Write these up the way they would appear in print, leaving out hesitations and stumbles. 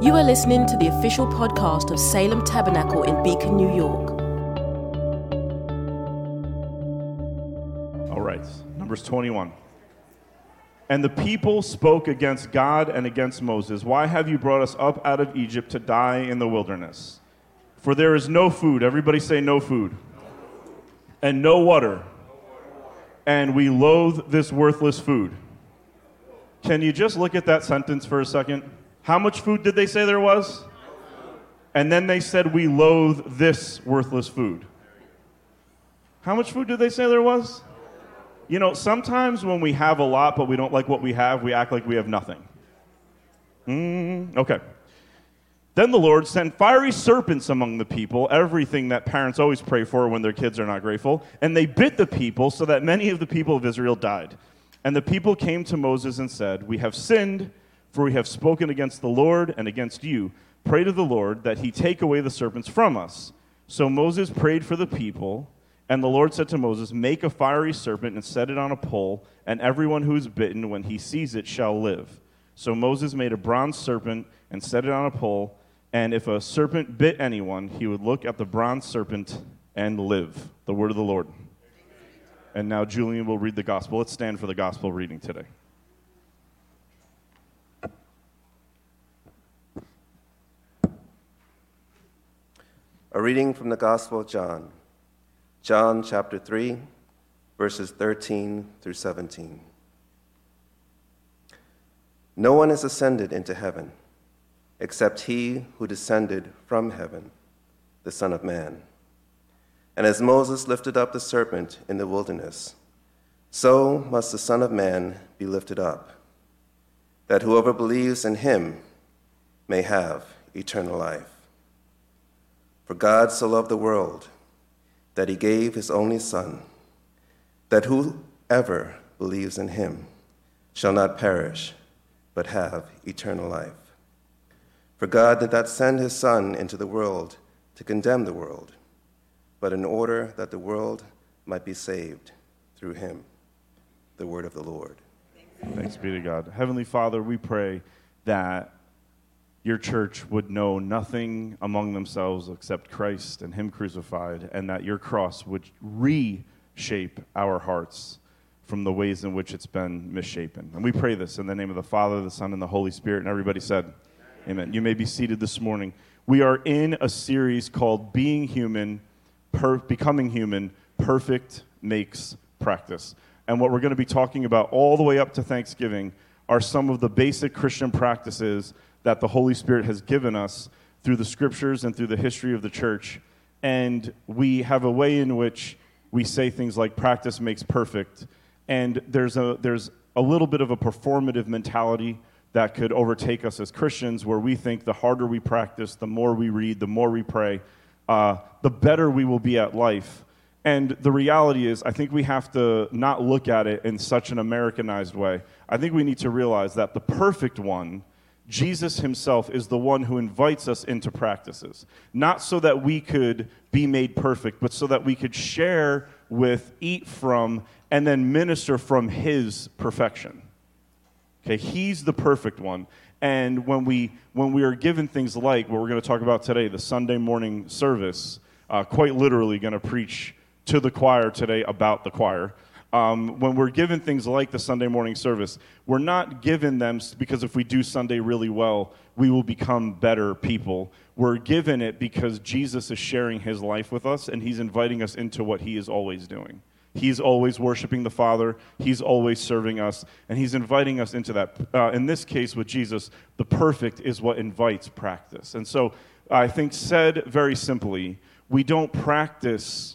You are listening to the official podcast of Salem Tabernacle in Beacon, New York. All right, Numbers 21. And the people spoke against God and against Moses. Why have you brought us up out of Egypt to die in the wilderness? For there is no food. Everybody say no food. And no water. And we loathe this worthless food. Can you just look at that sentence for a second? How much food did they say there was? And then they said, we loathe this worthless food. How much food did they say there was? You know, sometimes when we have a lot but we don't like what we have, we act like we have nothing. Okay. Then the Lord sent fiery serpents among the people, everything that parents always pray for when their kids are not grateful, and they bit the people so that many of the people of Israel died. And the people came to Moses and said, we have sinned, for we have spoken against the Lord and against you. Pray to the Lord that he take away the serpents from us. So Moses prayed for the people, and the Lord said to Moses, make a fiery serpent and set it on a pole, and everyone who is bitten, when he sees it, shall live. So Moses made a bronze serpent and set it on a pole, and if a serpent bit anyone, he would look at the bronze serpent and live. The word of the Lord. And now Julian will read the gospel. Let's stand for the gospel reading today. A reading from the Gospel of John. John chapter 3, verses 13 through 17. No one has ascended into heaven, except he who descended from heaven, the Son of Man. And as Moses lifted up the serpent in the wilderness, so must the Son of Man be lifted up, that whoever believes in him may have eternal life. For God so loved the world that he gave his only Son, that whoever believes in him shall not perish, but have eternal life. For God did not send his Son into the world to condemn the world, but in order that the world might be saved through him. The word of the Lord. Thanks be to God. Heavenly Father, we pray that your church would know nothing among themselves except Christ and him crucified, and that your cross would reshape our hearts from the ways in which it's been misshapen. And we pray this in the name of the Father, the Son, and the Holy Spirit. And everybody said, amen. You may be seated this morning. We are in a series called Being Human, Becoming Human, Perfect Makes Practice. And what we're going to be talking about all the way up to Thanksgiving are some of the basic Christian practices that the Holy Spirit has given us through the scriptures and through the history of the church. And we have a way in which we say things like practice makes perfect. And there's a little bit of a performative mentality that could overtake us as Christians, where we think the harder we practice, the more we read, the more we pray, the better we will be at life. And the reality is, I think we have to not look at it in such an Americanized way. I think we need to realize that the perfect one, Jesus himself, is the one who invites us into practices. Not so that we could be made perfect, but so that we could share with, eat from, and then minister from his perfection. Okay, he's the perfect one. And when we are given things like what we're going to talk about today, the Sunday morning service, quite literally going to preach to the choir today about the choir. When we're given things like the Sunday morning service, we're not given them because if we do Sunday really well, we will become better people. We're given it because Jesus is sharing his life with us, and he's inviting us into what he is always doing. He's always worshiping the Father. He's always serving us, and he's inviting us into that. In this case with Jesus, the perfect is what invites practice. And so I think, said very simply, we don't practice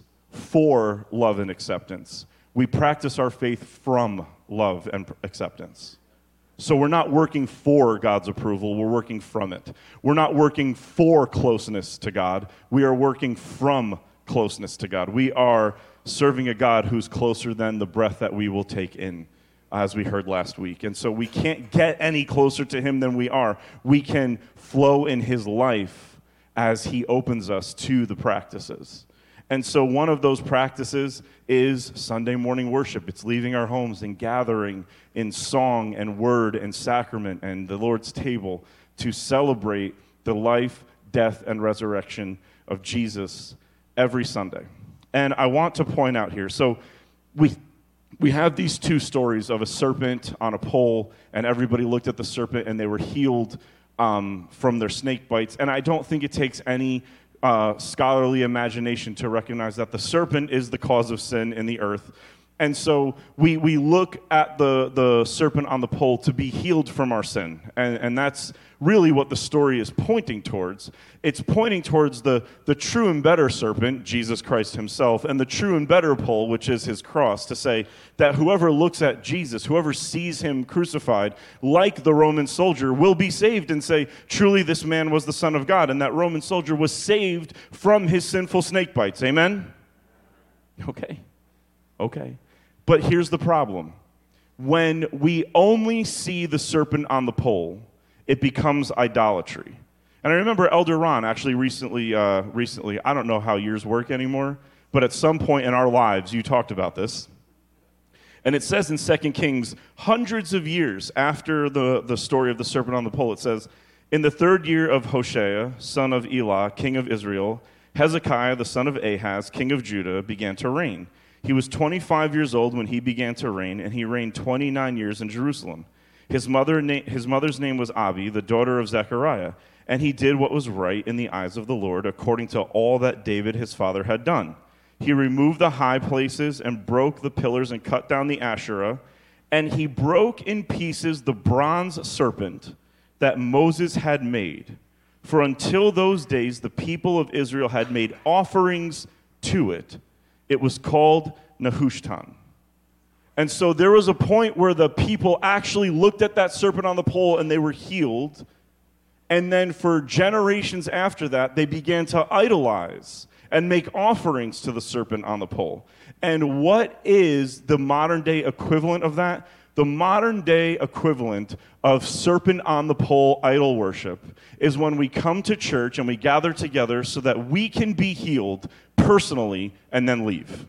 for love and acceptance. We practice our faith from love and acceptance. So we're not working for God's approval, we're working from it. We're not working for closeness to God, we are working from closeness to God. We are serving a God who's closer than the breath that we will take in, as we heard last week. And so we can't get any closer to him than we are. We can flow in his life as he opens us to the practices. And so one of those practices is Sunday morning worship. It's leaving our homes and gathering in song and word and sacrament and the Lord's table to celebrate the life, death, and resurrection of Jesus every Sunday. And I want to point out here, so we have these two stories of a serpent on a pole, and everybody looked at the serpent and they were healed from their snake bites. And I don't think it takes any scholarly imagination to recognize that the serpent is the cause of sin in the earth. And so we look at the serpent on the pole to be healed from our sin. And that's really what the story is pointing towards. It's pointing towards the true and better serpent, Jesus Christ himself, and the true and better pole, which is his cross, to say that whoever looks at Jesus, whoever sees him crucified, like the Roman soldier, will be saved and say, truly this man was the Son of God. And that Roman soldier was saved from his sinful snake bites. Amen? Okay. But here's the problem. When we only see the serpent on the pole, it becomes idolatry. And I remember Elder Ron actually recently, I don't know how years work anymore, but at some point in our lives, you talked about this. And it says in 2 Kings, hundreds of years after the story of the serpent on the pole, it says, in the 3rd year of Hoshea, son of Elah, king of Israel, Hezekiah, the son of Ahaz, king of Judah, began to reign. He was 25 years old when he began to reign, and he reigned 29 years in Jerusalem. His mother's name was Abi, the daughter of Zechariah, and he did what was right in the eyes of the Lord, according to all that David his father had done. He removed the high places and broke the pillars and cut down the Asherah, and he broke in pieces the bronze serpent that Moses had made. For until those days the people of Israel had made offerings to it. It was called Nehushtan. And so there was a point where the people actually looked at that serpent on the pole and they were healed. And then for generations after that, they began to idolize and make offerings to the serpent on the pole. And what is the modern day equivalent of that? The modern day equivalent of serpent on the pole idol worship is when we come to church and we gather together so that we can be healed personally and then leave.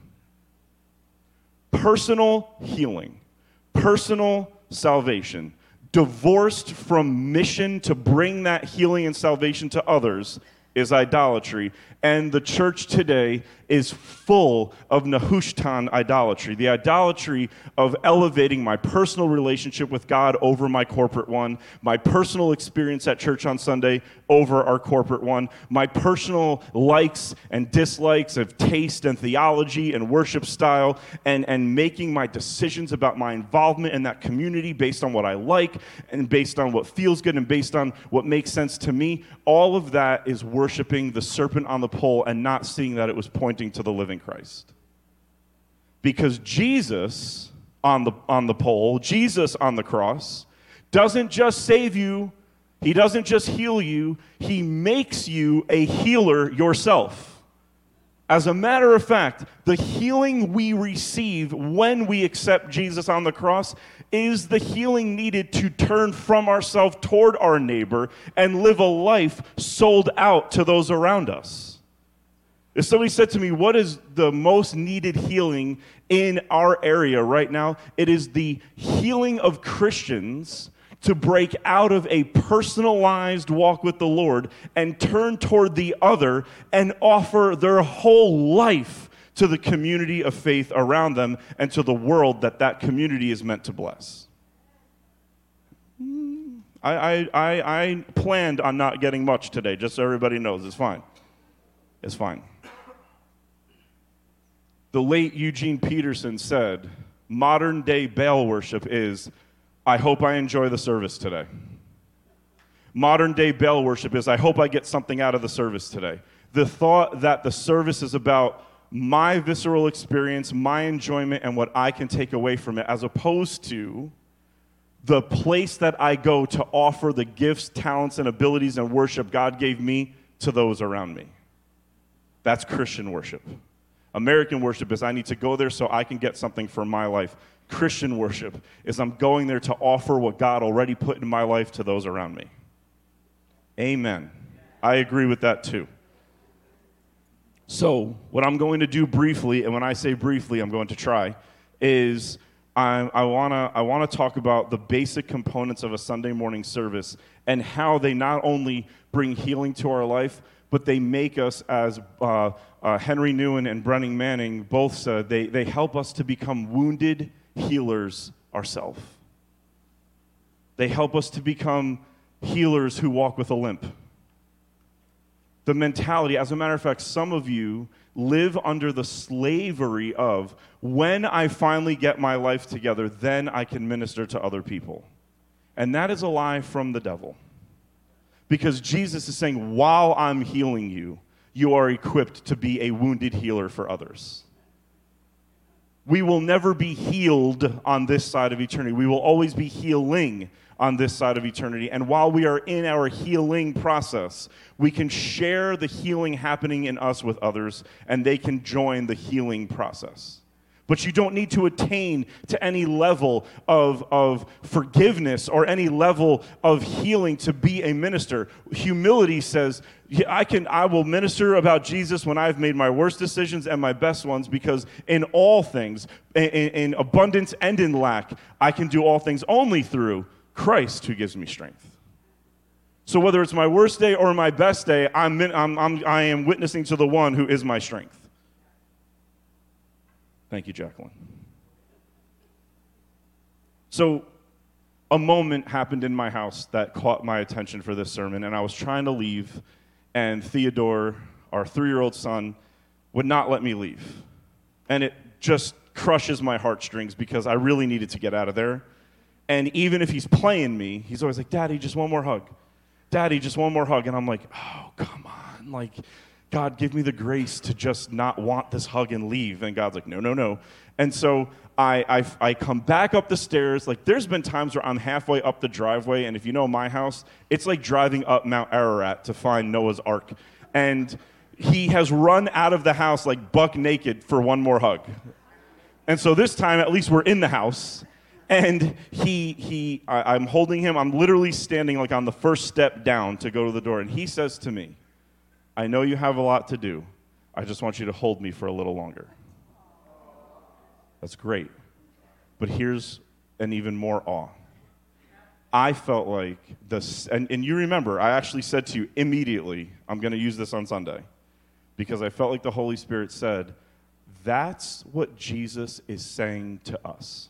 Personal healing, personal salvation, divorced from mission to bring that healing and salvation to others is idolatry. And the church today is full of Nehushtan idolatry, the idolatry of elevating my personal relationship with God over my corporate one, my personal experience at church on Sunday over our corporate one, my personal likes and dislikes of taste and theology and worship style, and making my decisions about my involvement in that community based on what I like and based on what feels good and based on what makes sense to me. All of that is worshiping the serpent on the pole and not seeing that it was pointing to the living Christ. Because Jesus on the pole, Jesus on the cross, doesn't just save you, he doesn't just heal you, he makes you a healer yourself. As a matter of fact, the healing we receive when we accept Jesus on the cross is the healing needed to turn from ourselves toward our neighbor and live a life sold out to those around us. If somebody said to me, what is the most needed healing in our area right now? It is the healing of Christians to break out of a personalized walk with the Lord and turn toward the other and offer their whole life to the community of faith around them and to the world that community is meant to bless. I planned on not getting much today, just so everybody knows. It's fine. It's fine. The late Eugene Peterson said, modern day Baal worship is, I hope I enjoy the service today. Modern day Baal worship is, I hope I get something out of the service today. The thought that the service is about my visceral experience, my enjoyment, and what I can take away from it, as opposed to the place that I go to offer the gifts, talents, and abilities and worship God gave me to those around me. That's Christian worship. American worship is I need to go there so I can get something for my life. Christian worship is I'm going there to offer what God already put in my life to those around me. Amen. I agree with that too. So what I'm going to do briefly, and when I say briefly, I'm going to try, is I want to talk about the basic components of a Sunday morning service and how they not only bring healing to our life, but they make us, as Henry Newen and Brennan Manning both said, they help us to become wounded healers ourselves. They help us to become healers who walk with a limp. The mentality, as a matter of fact, some of you live under the slavery of, when I finally get my life together, then I can minister to other people. And that is a lie from the devil. Because Jesus is saying, while I'm healing you, you are equipped to be a wounded healer for others. We will never be healed on this side of eternity. We will always be healing on this side of eternity. And while we are in our healing process, we can share the healing happening in us with others, and they can join the healing process. But you don't need to attain to any level of forgiveness or any level of healing to be a minister. Humility says, I will minister about Jesus when I've made my worst decisions and my best ones, because in all things, in abundance and in lack, I can do all things only through Christ who gives me strength. So whether it's my worst day or my best day, I am witnessing to the one who is my strength. Thank you, Jacqueline. So a moment happened in my house that caught my attention for this sermon, and I was trying to leave, and Theodore, our 3-year-old son, would not let me leave. And it just crushes my heartstrings because I really needed to get out of there. And even if he's playing me, he's always like, Daddy, just one more hug. Daddy, just one more hug. And I'm like, oh, come on. Like, God, give me the grace to just not want this hug and leave. And God's like, no. And so I come back up the stairs. Like, there's been times where I'm halfway up the driveway, and if you know my house, it's like driving up Mount Ararat to find Noah's Ark. And he has run out of the house like buck naked for one more hug. And so this time, at least we're in the house. And I'm holding him. I'm literally standing like on the first step down to go to the door. And he says to me, I know you have a lot to do. I just want you to hold me for a little longer. That's great. But here's an even more awe. I felt like this, and you remember, I actually said to you immediately, I'm going to use this on Sunday, because I felt like the Holy Spirit said, that's what Jesus is saying to us.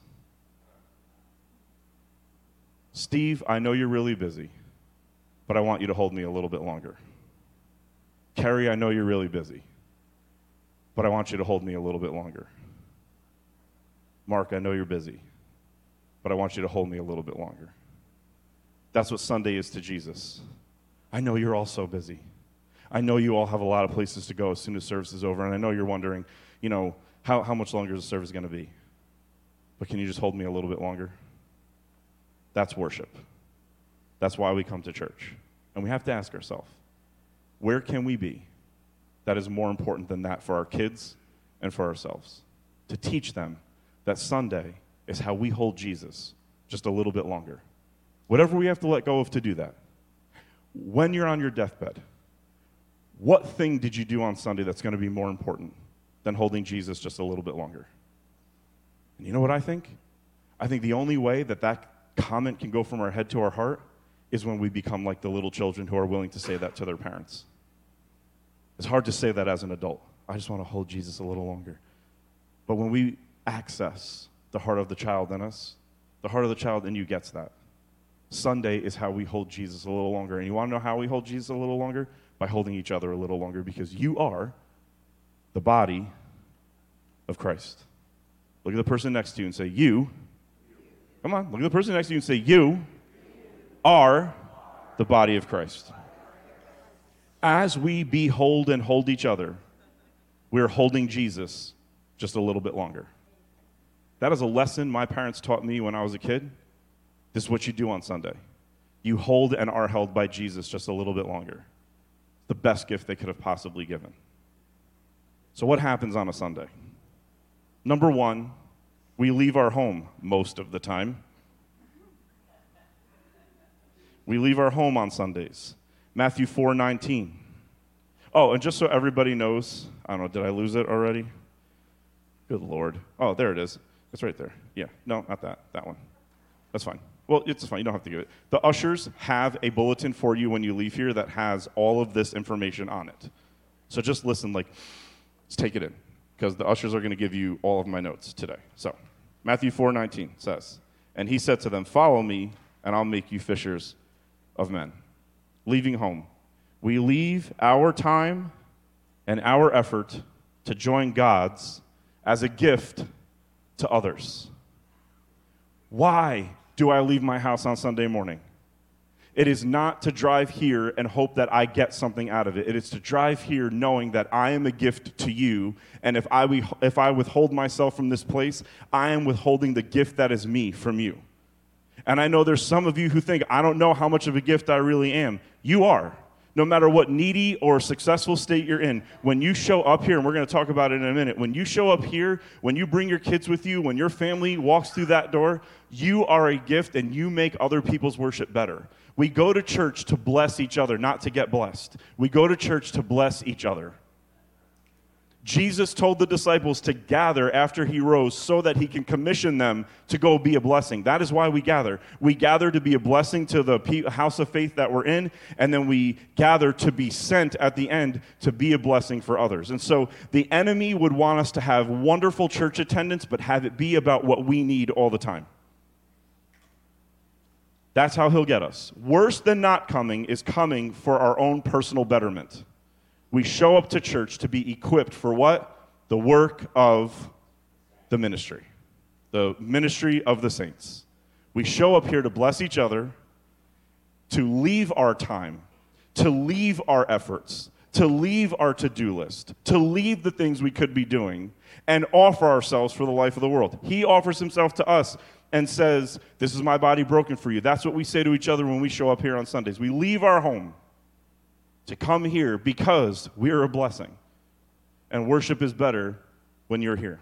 Steve, I know you're really busy, but I want you to hold me a little bit longer. Carrie, I know you're really busy, but I want you to hold me a little bit longer. Mark, I know you're busy, but I want you to hold me a little bit longer. That's what Sunday is to Jesus. I know you're all so busy. I know you all have a lot of places to go as soon as service is over, and I know you're wondering, how much longer is the service going to be? But can you just hold me a little bit longer? That's worship. That's why we come to church. And we have to ask ourselves, where can we be that is more important than that for our kids and for ourselves? To teach them that Sunday is how we hold Jesus just a little bit longer. Whatever we have to let go of to do that. When you're on your deathbed, what thing did you do on Sunday that's going to be more important than holding Jesus just a little bit longer? And you know what I think? I think the only way that comment can go from our head to our heart is when we become like the little children who are willing to say that to their parents. It's hard to say that as an adult. I just want to hold Jesus a little longer. But when we access the heart of the child in us, the heart of the child in you gets that. Sunday is how we hold Jesus a little longer. And you want to know how we hold Jesus a little longer? By holding each other a little longer, because you are the body of Christ. Look at the person next to you and say, you. Come on, look at the person next to you and say, you are the body of Christ. As we behold and hold each other, we're holding Jesus just a little bit longer. That is a lesson my parents taught me when I was a kid. This is what you do on Sunday. You hold and are held by Jesus just a little bit longer. The best gift they could have possibly given. So what happens on a Sunday? Number one, we leave our home most of the time. We leave our home on Sundays. Matthew 4:19. Oh, and just so everybody knows, I don't know, did I lose it already? Good Lord. Oh, there it is. It's right there. Yeah. No, not that. That one. That's fine. Well, it's fine. You don't have to give it. The ushers have a bulletin for you when you leave here that has all of this information on it. So just listen, just take it in, because the ushers are going to give you all of my notes today. So Matthew 4:19 says, "And he said to them, 'Follow me, and I'll make you fishers of men.'" Leaving home. We leave our time and our effort to join God's as a gift to others. Why do I leave my house on Sunday morning? It is not to drive here and hope that I get something out of it. It is to drive here knowing that I am a gift to you, and if I withhold myself from this place, I am withholding the gift that is me from you. And I know there's some of you who think, I don't know how much of a gift I really am. You are. No matter what needy or successful state you're in, when you show up here, and we're going to talk about it in a minute, when you show up here, when you bring your kids with you, when your family walks through that door, you are a gift and you make other people's worship better. We go to church to bless each other, not to get blessed. We go to church to bless each other. Jesus told the disciples to gather after he rose so that he can commission them to go be a blessing. That is why we gather. We gather to be a blessing to the house of faith that we're in, and then we gather to be sent at the end to be a blessing for others. And so the enemy would want us to have wonderful church attendance, but have it be about what we need all the time. That's how he'll get us. Worse than not coming is coming for our own personal betterment. We show up to church to be equipped for what? The work of the ministry of the saints. We show up here to bless each other, to leave our time, to leave our efforts, to leave our to-do list, to leave the things we could be doing, and offer ourselves for the life of the world. He offers himself to us and says, "This is my body broken for you." That's what we say to each other when we show up here on Sundays. We leave our home to come here because we're a blessing. And worship is better when you're here.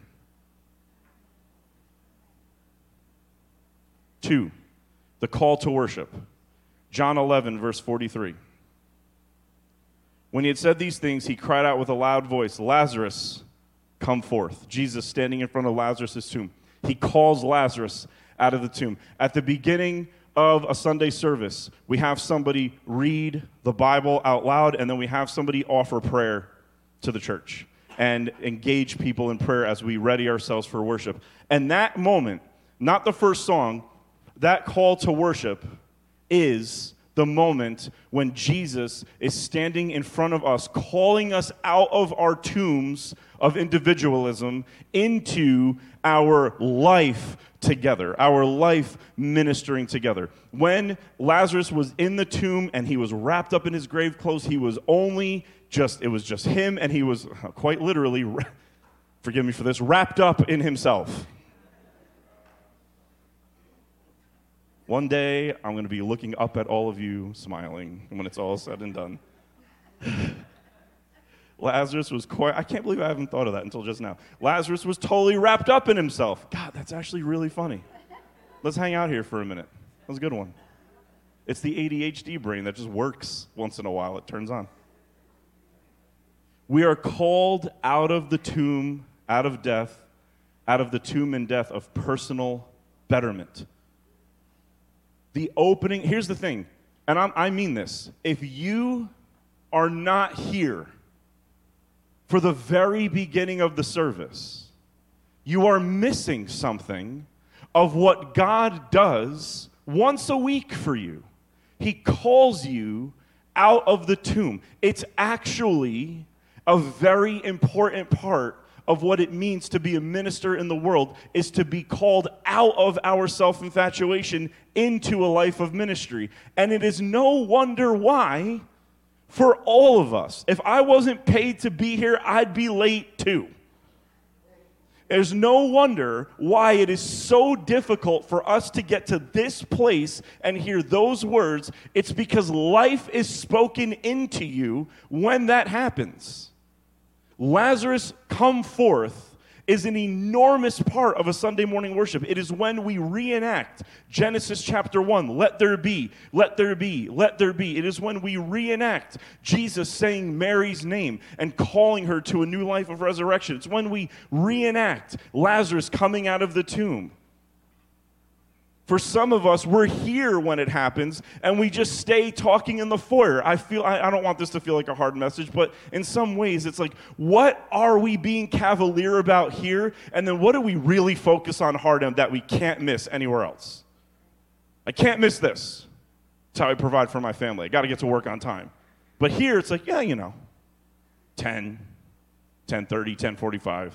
2, the call to worship. John 11, verse 43. When he had said these things, he cried out with a loud voice, "Lazarus, come forth." Jesus standing in front of Lazarus' tomb. He calls Lazarus out of the tomb. At the beginning of a Sunday service, we have somebody read the Bible out loud, and then we have somebody offer prayer to the church and engage people in prayer as we ready ourselves for worship. And that moment, not the first song, that call to worship is the moment when Jesus is standing in front of us, calling us out of our tombs of individualism into our life together, our life ministering together. When Lazarus was in the tomb and he was wrapped up in his grave clothes, it was just him, and he was quite literally, forgive me for this, wrapped up in himself. One day, I'm going to be looking up at all of you, smiling, when it's all said and done. Lazarus was I can't believe I haven't thought of that until just now. Lazarus was totally wrapped up in himself. God, that's actually really funny. Let's hang out here for a minute. That was a good one. It's the ADHD brain that just works once in a while. It turns on. We are called out of the tomb, out of death, out of the tomb and death of personal betterment. The opening, here's the thing, and I mean this. If you are not here for the very beginning of the service, you are missing something of what God does once a week for you. He calls you out of the tomb. It's actually a very important part of what it means to be a minister in the world, is to be called out of our self-infatuation into a life of ministry. And it is no wonder why, for all of us, if I wasn't paid to be here, I'd be late too. There's no wonder why it is so difficult for us to get to this place and hear those words. It's because life is spoken into you when that happens. Lazarus, come forth is an enormous part of a Sunday morning worship. It is when we reenact Genesis chapter 1, let there be, let there be, let there be. It is when we reenact Jesus saying Mary's name and calling her to a new life of resurrection. It's when we reenact Lazarus coming out of the tomb. For some of us, we're here when it happens, and we just stay talking in the foyer. I don't want this to feel like a hard message, but in some ways, it's like, what are we being cavalier about here? And then what do we really focus on hard on that we can't miss anywhere else? I can't miss this. It's how I provide for my family. I got to get to work on time. But here, it's like, 10, 10:30, 10:45.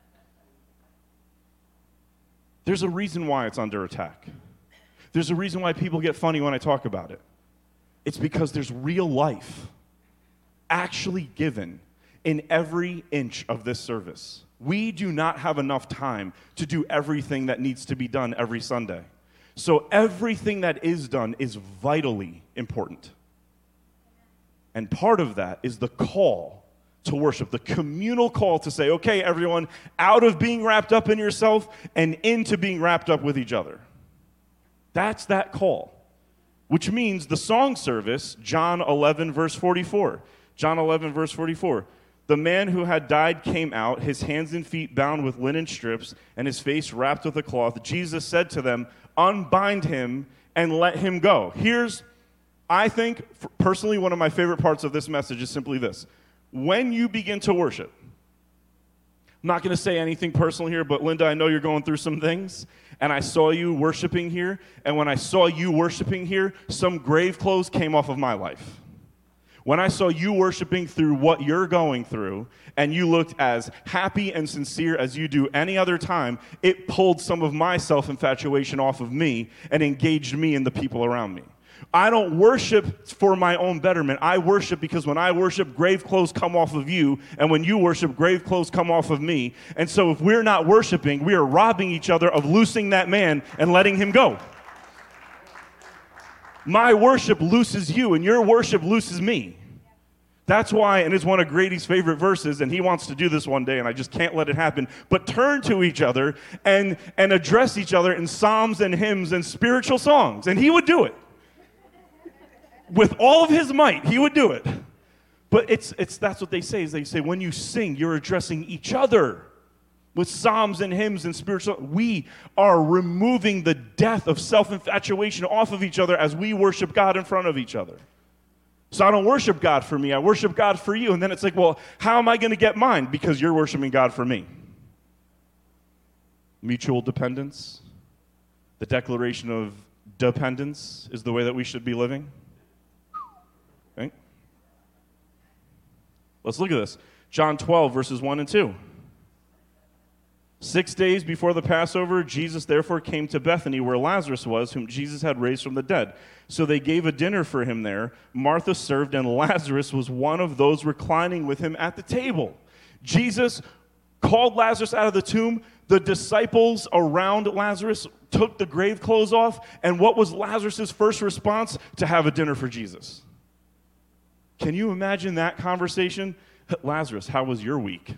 There's a reason why it's under attack. There's a reason why people get funny when I talk about it. It's because there's real life actually given in every inch of this service. We do not have enough time to do everything that needs to be done every Sunday. So everything that is done is vitally important. And part of that is the call to worship, the communal call to say, okay, everyone, out of being wrapped up in yourself and into being wrapped up with each other. That's that call, which means the song service, John 11, verse 44. John 11, verse 44. The man who had died came out, his hands and feet bound with linen strips, and his face wrapped with a cloth. Jesus said to them, unbind him and let him go. Here's, I think, personally, one of my favorite parts of this message is simply this. When you begin to worship, I'm not going to say anything personal here, but Linda, I know you're going through some things, and I saw you worshiping here, and when I saw you worshiping here, some grave clothes came off of my life. When I saw you worshiping through what you're going through, and you looked as happy and sincere as you do any other time, it pulled some of my self-infatuation off of me and engaged me and the people around me. I don't worship for my own betterment. I worship because when I worship, grave clothes come off of you, and when you worship, grave clothes come off of me. And so if we're not worshiping, we are robbing each other of loosing that man and letting him go. My worship looses you, and your worship looses me. That's why, and it's one of Grady's favorite verses, and he wants to do this one day, and I just can't let it happen, but turn to each other and address each other in psalms and hymns and spiritual songs. And he would do it. With all of his might, he would do it. But that's what they say, is they say when you sing, you're addressing each other with psalms and hymns and spiritual. We are removing the death of self-infatuation off of each other as we worship God in front of each other. So I don't worship God for me, I worship God for you. And then it's like, well, how am I going to get mine? Because you're worshiping God for me. Mutual dependence, the declaration of dependence is the way that we should be living. Okay? Let's look at this. John 12, verses 1 and 2. 6 days before the Passover, Jesus therefore came to Bethany where Lazarus was, whom Jesus had raised from the dead. So they gave a dinner for him there. Martha served, and Lazarus was one of those reclining with him at the table. Jesus called Lazarus out of the tomb. The disciples around Lazarus took the grave clothes off. And what was Lazarus' first response? To have a dinner for Jesus. Can you imagine that conversation? Lazarus, how was your week?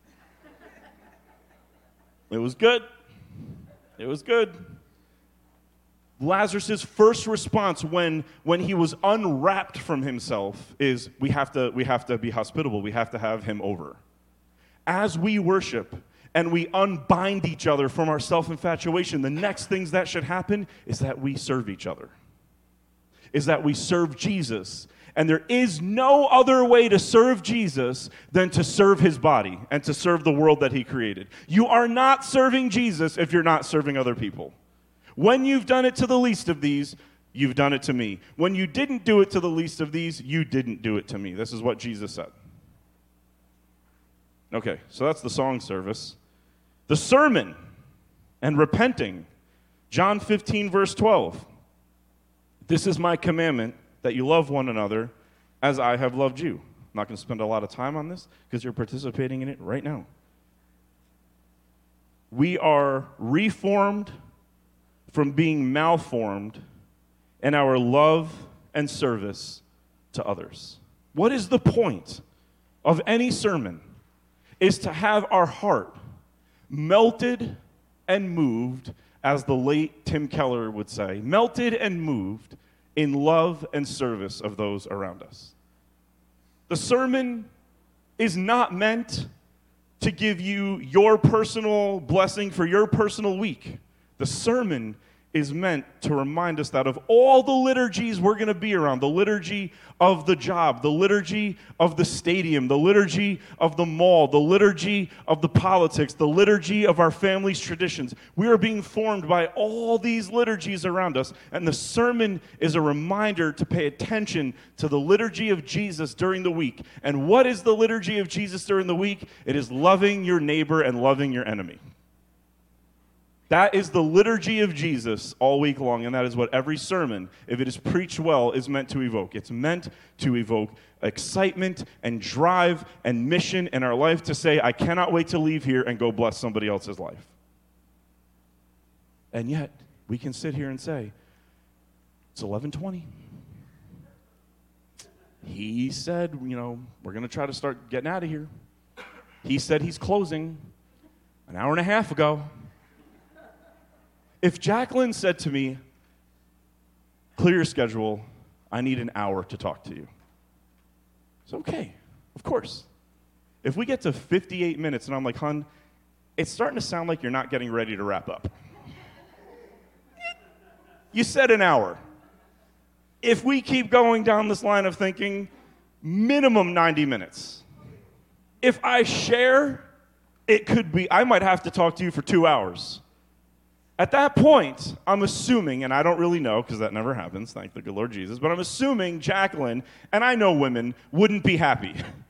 It was good. It was good. Lazarus' first response when he was unwrapped from himself is we have to be hospitable. We have to have him over. As we worship and we unbind each other from our self-infatuation, the next things that should happen is that we serve each other. Is that we serve Jesus. And there is no other way to serve Jesus than to serve his body and to serve the world that he created. You are not serving Jesus if you're not serving other people. When you've done it to the least of these, you've done it to me. When you didn't do it to the least of these, you didn't do it to me. This is what Jesus said. Okay, so that's the song service. The sermon and repenting. John 15, verse 12. This is my commandment, that you love one another as I have loved you. I'm not going to spend a lot of time on this because you're participating in it right now. We are reformed from being malformed in our love and service to others. What is the point of any sermon? Is to have our heart melted and moved, as the late Tim Keller would say, melted and moved in love and service of those around us. The sermon is not meant to give you your personal blessing for your personal week. The sermon is meant to remind us that of all the liturgies we're going to be around, the liturgy of the job, the liturgy of the stadium, the liturgy of the mall, the liturgy of the politics, the liturgy of our family's traditions, we are being formed by all these liturgies around us, and the sermon is a reminder to pay attention to the liturgy of Jesus during the week. And what is the liturgy of Jesus during the week? It is loving your neighbor and loving your enemy. That is the liturgy of Jesus all week long, and that is what every sermon, if it is preached well, is meant to evoke. It's meant to evoke excitement and drive and mission in our life to say, I cannot wait to leave here and go bless somebody else's life. And yet, we can sit here and say, it's 11:20. He said, we're going to try to start getting out of here. He said he's closing an hour and a half ago. If Jacqueline said to me, clear your schedule, I need an hour to talk to you. It's okay, of course. If we get to 58 minutes and I'm like, hon, it's starting to sound like you're not getting ready to wrap up. You said an hour. If we keep going down this line of thinking, minimum 90 minutes. If I share, it could be, I might have to talk to you for 2 hours. At that point, I'm assuming, and I don't really know because that never happens, thank the good Lord Jesus, but I'm assuming Jacqueline, and I know women, wouldn't be happy.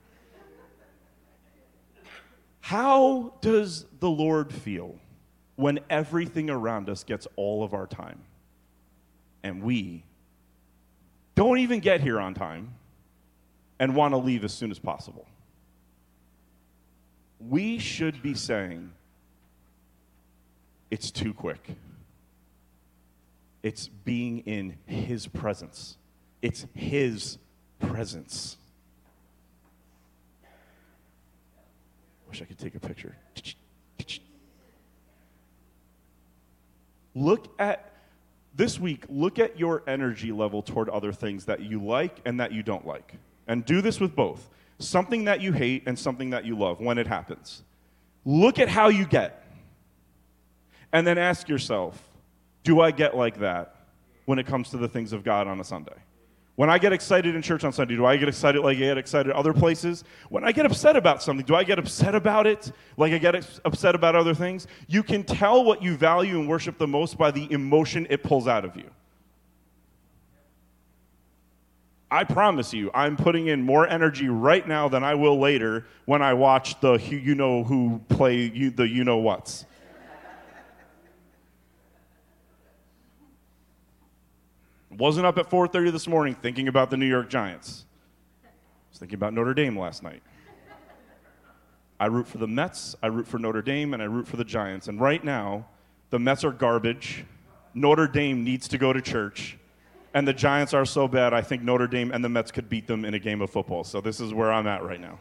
How does the Lord feel when everything around us gets all of our time and we don't even get here on time and want to leave as soon as possible? We should be saying, it's too quick. It's being in His presence. It's His presence. Wish I could take a picture. This week, look at your energy level toward other things that you like and that you don't like. And do this with both. Something that you hate and something that you love when it happens. Look at how you get. And then ask yourself, do I get like that when it comes to the things of God on a Sunday? When I get excited in church on Sunday, do I get excited like I get excited other places? When I get upset about something, do I get upset about it like I get upset about other things? You can tell what you value and worship the most by the emotion it pulls out of you. I promise you, I'm putting in more energy right now than I will later when I watch the you-know-who play the you-know-whats. Wasn't up at 4:30 this morning thinking about the New York Giants. I was thinking about Notre Dame last night. I root for the Mets, I root for Notre Dame, and I root for the Giants. And right now, the Mets are garbage. Notre Dame needs to go to church. And the Giants are so bad, I think Notre Dame and the Mets could beat them in a game of football. So this is where I'm at right now.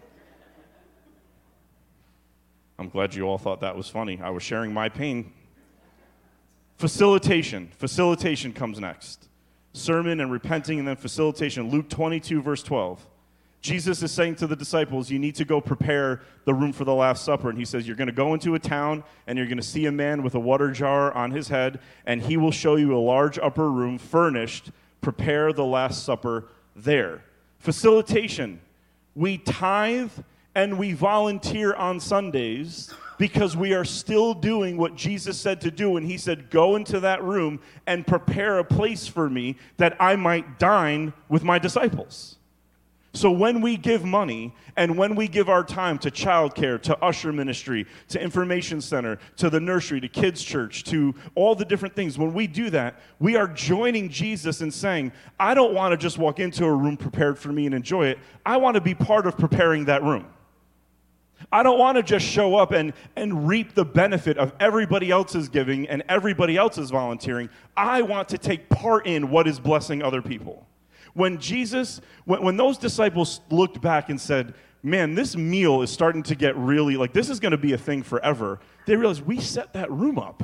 I'm glad you all thought that was funny. I was sharing my pain. Facilitation. Facilitation comes next. Sermon and repenting and then facilitation. Luke 22, verse 12. Jesus is saying to the disciples, you need to go prepare the room for the Last Supper. And he says, you're going to go into a town and you're going to see a man with a water jar on his head, and he will show you a large upper room furnished. Prepare the Last Supper there. Facilitation. We tithe and we volunteer on Sundays because we are still doing what Jesus said to do. And he said, go into that room and prepare a place for me that I might dine with my disciples. So when we give money and when we give our time to childcare, to usher ministry, to information center, to the nursery, to kids church, to all the different things, when we do that, we are joining Jesus in saying, I don't want to just walk into a room prepared for me and enjoy it. I want to be part of preparing that room. I don't want to just show up and reap the benefit of everybody else's giving and everybody else's volunteering. I want to take part in what is blessing other people. When those disciples looked back and said, man, this meal is starting to get really, like, this is going to be a thing forever. They realized we set that room up.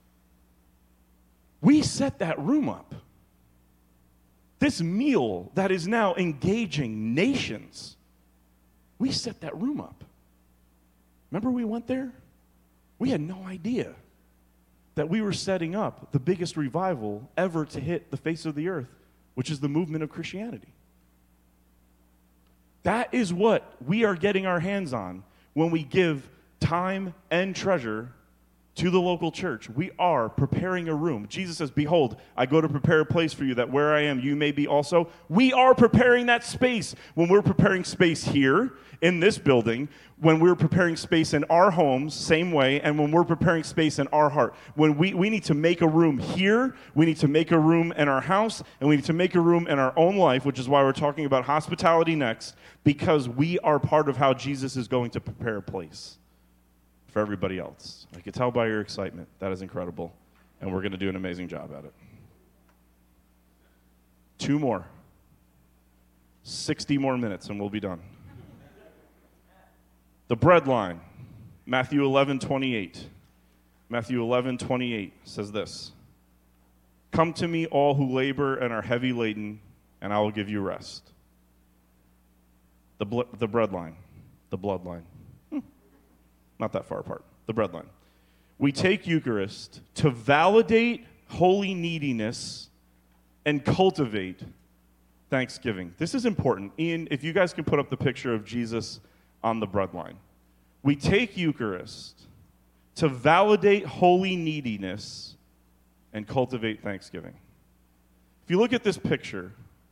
We set that room up. This meal that is now engaging nations, we set that room up. Remember we went there? We had no idea that we were setting up the biggest revival ever to hit the face of the earth, which is the movement of Christianity. That is what we are getting our hands on when we give time and treasure to the local church. We are preparing a room. Jesus says, behold, I go to prepare a place for you, that where I am, you may be also. We are preparing that space. When we're preparing space here in this building, when we're preparing space in our homes, same way, and when we're preparing space in our heart. When we need to make a room here, we need to make a room in our house, and we need to make a room in our own life, which is why we're talking about hospitality next, because we are part of how Jesus is going to prepare a place for everybody else. I can tell by your excitement. That is incredible. And we're going to do an amazing job at it. 2 more. 60 more minutes and we'll be done. The bread line. Matthew 11:28. Matthew 11:28 says this. Come to me, all who labor and are heavy laden, and I will give you rest. The bread line. The bloodline. Not that far apart. The bread line. We take Eucharist to validate holy neediness and cultivate thanksgiving. This is important. Ian, if you guys can put up the picture of Jesus on the bread line. We take Eucharist to validate holy neediness and cultivate thanksgiving. If you look at this picture,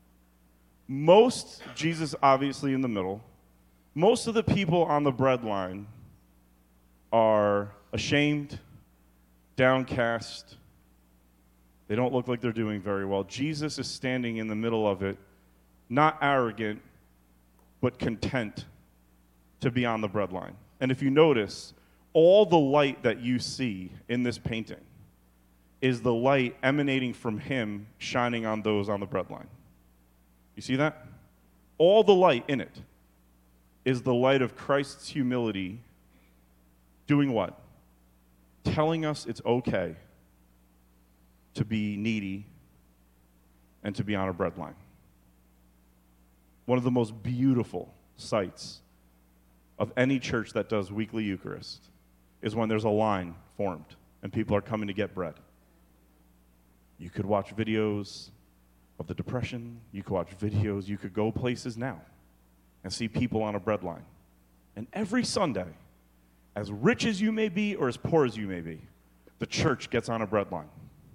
Jesus obviously in the middle, most of the people on the bread line are ashamed, downcast. They don't look like they're doing very well. Jesus is standing in the middle of it, not arrogant, but content to be on the bread line. And if you notice, all the light that you see in this painting is the light emanating from him shining on those on the bread line. You see that? All the light in it is the light of Christ's humility. Doing what? Telling us it's okay to be needy and to be on a bread line. One of the most beautiful sights of any church that does weekly Eucharist is when there's a line formed and people are coming to get bread. You could watch videos of the Depression. You could watch videos. You could go places now and see people on a bread line. And every Sunday, as rich as you may be or as poor as you may be, the church gets on a bread line.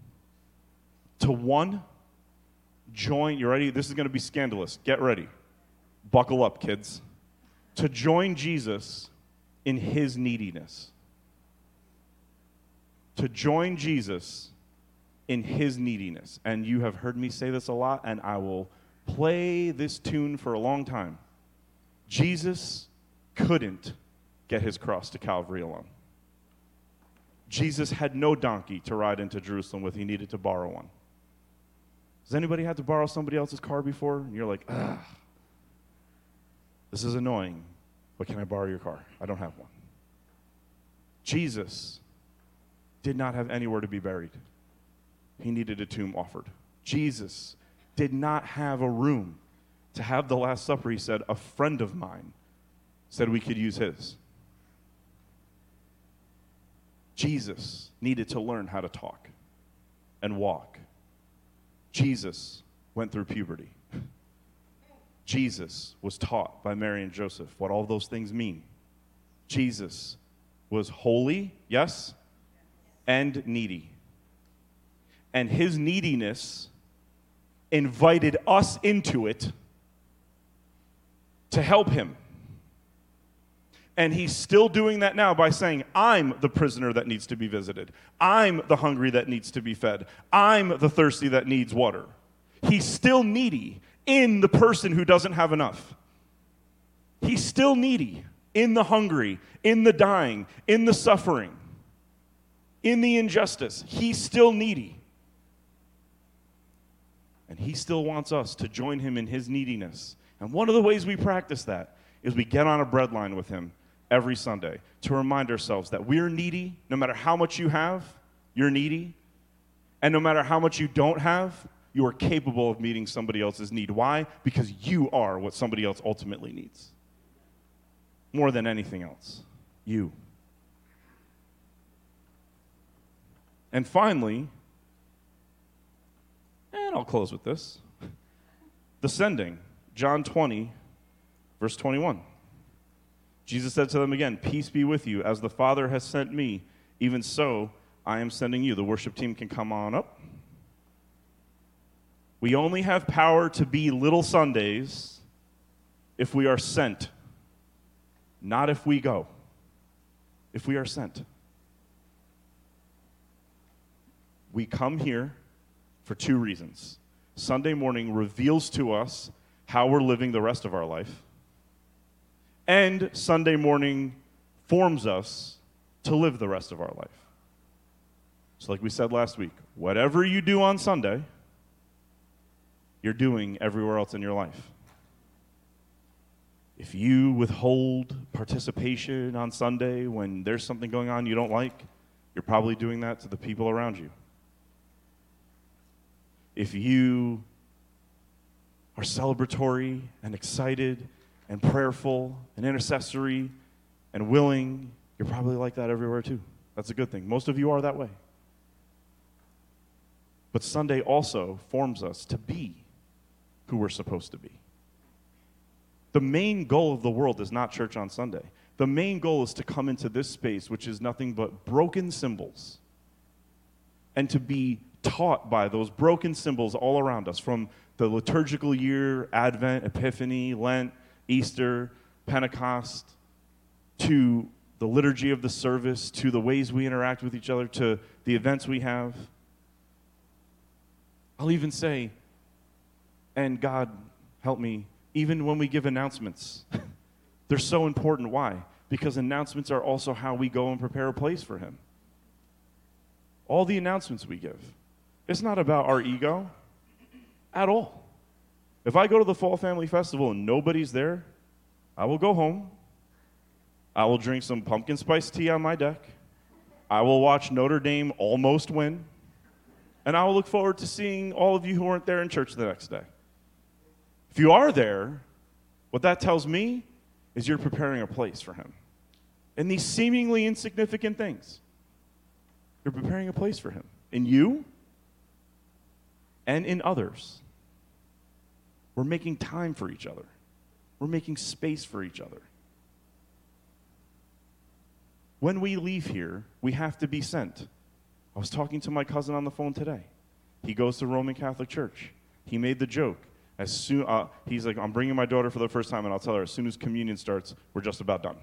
To join, you ready? This is going to be scandalous. Get ready. Buckle up, kids. To join Jesus in his neediness. To join Jesus in his neediness. And you have heard me say this a lot, and I will play this tune for a long time. Jesus couldn't get his cross to Calvary alone. Jesus had no donkey to ride into Jerusalem with. He needed to borrow one. Has anybody had to borrow somebody else's car before? And you're like, ugh, this is annoying, but can I borrow your car? I don't have one. Jesus did not have anywhere to be buried. He needed a tomb offered. Jesus did not have a room to have the Last Supper. He said, a friend of mine said we could use his. Jesus needed to learn how to talk and walk. Jesus went through puberty. Jesus was taught by Mary and Joseph what all those things mean. Jesus was holy, yes, and needy. And his neediness invited us into it to help him. And he's still doing that now by saying, I'm the prisoner that needs to be visited. I'm the hungry that needs to be fed. I'm the thirsty that needs water. He's still needy in the person who doesn't have enough. He's still needy in the hungry, in the dying, in the suffering, in the injustice. He's still needy. And he still wants us to join him in his neediness. And one of the ways we practice that is we get on a bread line with him every Sunday to remind ourselves that we're needy. No matter how much you have, you're needy. And no matter how much you don't have, you are capable of meeting somebody else's need. Why? Because you are what somebody else ultimately needs. More than anything else. You. And finally, and I'll close with this, the sending. John 20, verse 21. Jesus said to them again, "Peace be with you. As the Father has sent me, even so I am sending you." The worship team can come on up. We only have power to be Little Sundays if we are sent, not if we go. If we are sent. We come here for two reasons. Sunday morning reveals to us how we're living the rest of our life. And Sunday morning forms us to live the rest of our life. So like we said last week, whatever you do on Sunday, you're doing everywhere else in your life. If you withhold participation on Sunday when there's something going on you don't like, you're probably doing that to the people around you. If you are celebratory and excited and prayerful and intercessory and willing, you're probably like that everywhere too. That's a good thing. Most of you are that way. But Sunday also forms us to be who we're supposed to be. The main goal of the world is not church on Sunday. The main goal is to come into this space, which is nothing but broken symbols, and to be taught by those broken symbols all around us, from the liturgical year, Advent, Epiphany, Lent, Easter, Pentecost, to the liturgy of the service, to the ways we interact with each other, to the events we have. I'll even say, and God help me, even when we give announcements, they're so important. Why? Because announcements are also how we go and prepare a place for him. All the announcements we give. It's not about our ego at all. If I go to the Fall Family Festival and nobody's there, I will go home. I will drink some pumpkin spice tea on my deck. I will watch Notre Dame almost win. And I will look forward to seeing all of you who weren't there in church the next day. If you are there, what that tells me is you're preparing a place for him. In these seemingly insignificant things, you're preparing a place for him. In you and in others. We're making time for each other. We're making space for each other. When we leave here, we have to be sent. I was talking to my cousin on the phone today. He goes to Roman Catholic Church. He made the joke. He's like, I'm bringing my daughter for the first time, and I'll tell her as soon as communion starts, we're just about done.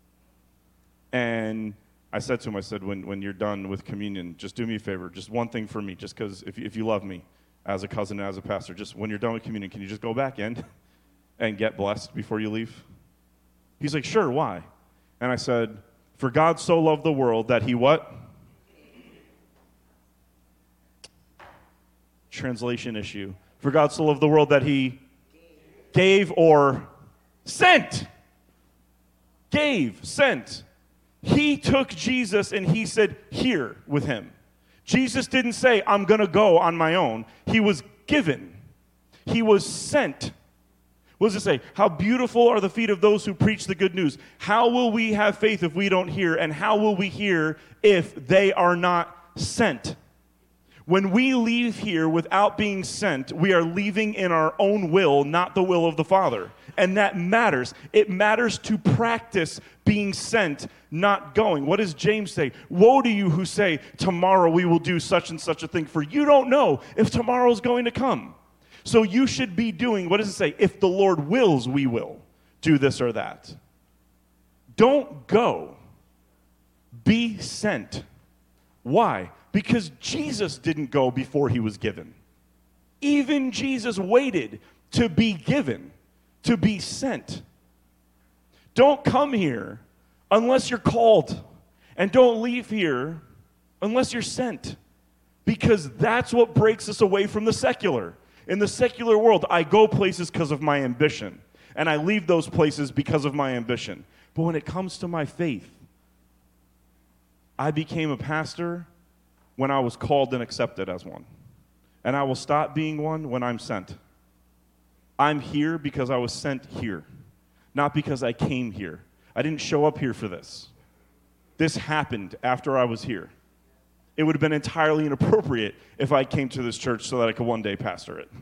And I said to him, I said, when you're done with communion, just do me a favor, just one thing for me, just because if you love me as a cousin and as a pastor, just when you're done with communion, can you just go back in and get blessed before you leave? He's like, sure, why? And I said, for God so loved the world that he what? Translation issue. For God so loved the world that he gave or sent. Gave, sent. He took Jesus and he said, here with him. Jesus didn't say, I'm going to go on my own. He was given. He was sent. What does it say? How beautiful are the feet of those who preach the good news. How will we have faith if we don't hear? And how will we hear if they are not sent? When we leave here without being sent, we are leaving in our own will, not the will of the Father. And that matters. It matters to practice being sent, not going. What does James say? Woe to you who say, tomorrow we will do such and such a thing, for you don't know if tomorrow is going to come. So you should be doing, what does it say? If the Lord wills, we will do this or that. Don't go. Be sent. Why? Because Jesus didn't go before he was given. Even Jesus waited to be given, to be sent. Don't come here unless you're called. And don't leave here unless you're sent. Because that's what breaks us away from the secular. In the secular world, I go places because of my ambition. and I leave those places because of my ambition. But when it comes to my faith, I became a pastor when I was called and accepted as one. And I will stop being one when I'm sent. I'm here because I was sent here, not because I came here. I didn't show up here for this. This happened after I was here. It would have been entirely inappropriate if I came to this church so that I could one day pastor it.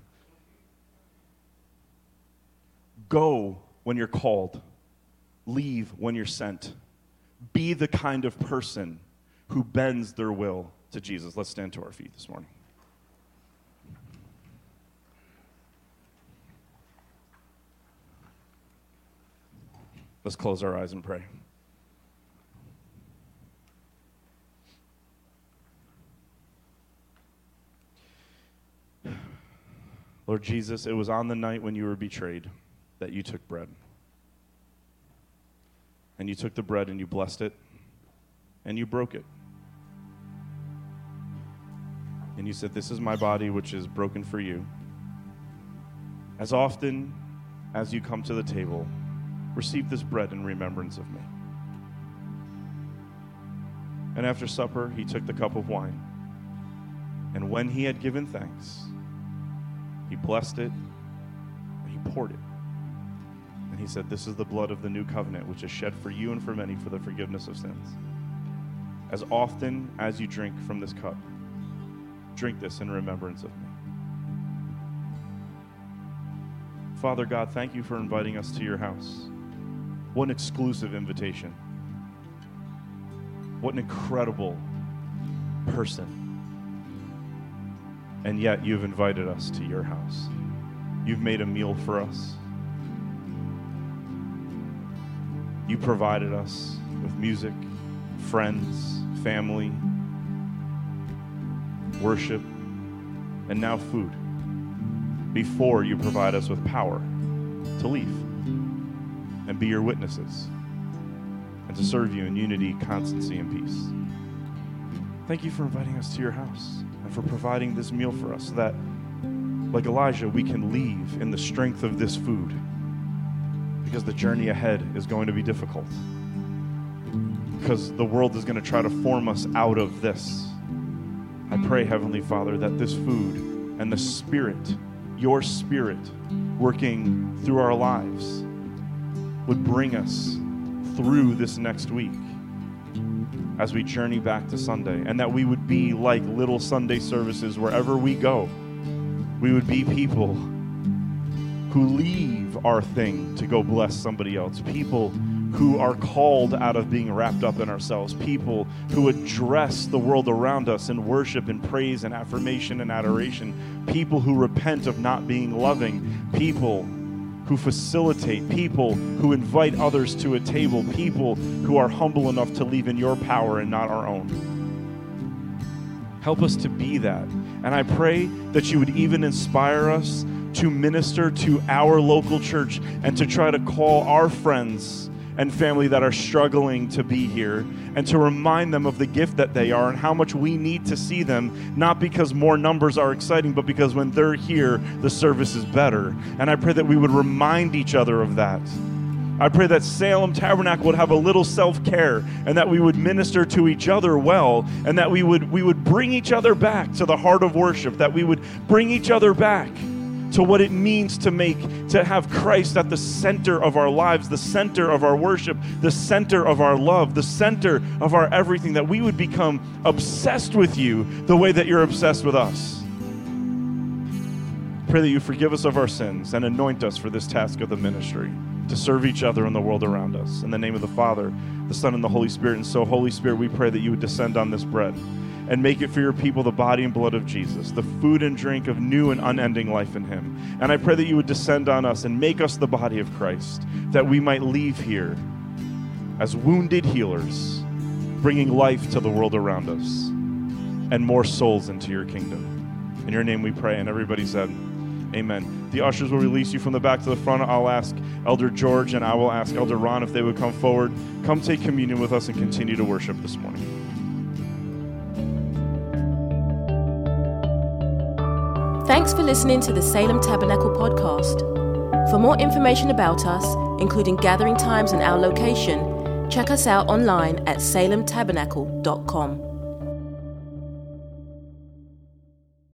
Go when you're called. Leave when you're sent. Be the kind of person who bends their will to Jesus. Let's stand to our feet this morning. Let's close our eyes and pray. Lord Jesus, it was on the night when you were betrayed that you took bread. And you took the bread and you blessed it and you broke it. And you said, "This is my body which is broken for you. As often as you come to the table, receive this bread in remembrance of me." And after supper, he took the cup of wine. And when he had given thanks, he blessed it, and he poured it. And he said, "This is the blood of the new covenant, which is shed for you and for many for the forgiveness of sins. As often as you drink from this cup, drink this in remembrance of me." Father God, thank you for inviting us to your house. What an exclusive invitation. What an incredible person. And yet you've invited us to your house. You've made a meal for us. You provided us with music, friends, family, worship, and now food. Before you provide us with power to leave and be your witnesses and to serve you in unity, constancy, and peace. Thank you for inviting us to your house and for providing this meal for us so that, like Elijah, we can leave in the strength of this food, because the journey ahead is going to be difficult, because the world is going to try to form us out of this. I pray, Heavenly Father, that this food and the Spirit, your Spirit, working through our lives, would bring us through this next week as we journey back to Sunday, and that we would be like little Sunday services wherever we go. We would be people who leave our thing to go bless somebody else, people who are called out of being wrapped up in ourselves, people who address the world around us in worship and praise and affirmation and adoration, people who repent of not being loving, people who facilitate, people who invite others to a table, people who are humble enough to leave in your power and not our own. Help us to be that. And I pray that you would even inspire us to minister to our local church and to try to call our friends and family that are struggling to be here, and to remind them of the gift that they are and how much we need to see them, not because more numbers are exciting, but because when they're here, the service is better. And I pray that we would remind each other of that. I pray that Salem Tabernacle would have a little self-care, and that we would minister to each other well, and that we would bring each other back to the heart of worship, that we would bring each other back to what it means to have Christ at the center of our lives, the center of our worship, the center of our love, the center of our everything, that we would become obsessed with you the way that you're obsessed with us. Pray that you forgive us of our sins and anoint us for this task of the ministry, to serve each other in the world around us. In the name of the Father, the Son, and the Holy Spirit. And so, Holy Spirit, we pray that you would descend on this bread and make it for your people the body and blood of Jesus, the food and drink of new and unending life in him. And I pray that you would descend on us and make us the body of Christ, that we might leave here as wounded healers, bringing life to the world around us and more souls into your kingdom. In your name we pray, and everybody said, amen. The ushers will release you from the back to the front. I'll ask Elder George and I will ask Elder Ron if they would come forward. Come take communion with us and continue to worship this morning. Thanks for listening to the Salem Tabernacle podcast. For more information about us, including gathering times and our location, check us out online at salemtabernacle.com.